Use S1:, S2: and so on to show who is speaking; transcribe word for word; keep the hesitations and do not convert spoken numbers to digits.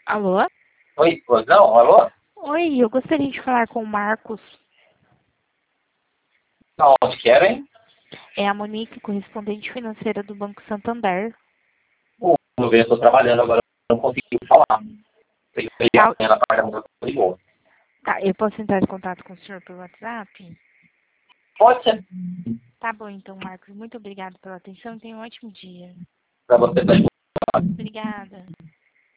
S1: Alô?
S2: Oi, pois não, alô?
S1: Oi, eu gostaria de falar com o Marcos.
S2: Não, onde querem?
S1: É a Monique, correspondente financeira do Banco Santander.
S2: O meu bem, eu estou trabalhando agora, não consigo falar. Tem que ligar
S1: Tá,
S2: amanhã na parte da manhã, ligou.
S1: tá, eu posso entrar em contato com o senhor pelo WhatsApp?
S2: Pode ser
S1: Tá bom, então, Marcos. Muito obrigada pela atenção e tenha um ótimo dia.
S2: para você, tá?
S1: Obrigada.